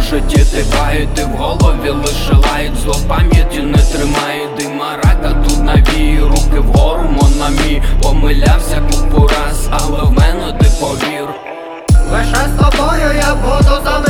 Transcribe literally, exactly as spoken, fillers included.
житті тикають, ти в голові лише лають. Зло в пам'яті не тримає, дима рака тут навій. Руки вгору, монамі, помилявся купу раз, але в мене ти повір. Лише з тобою я буду завжди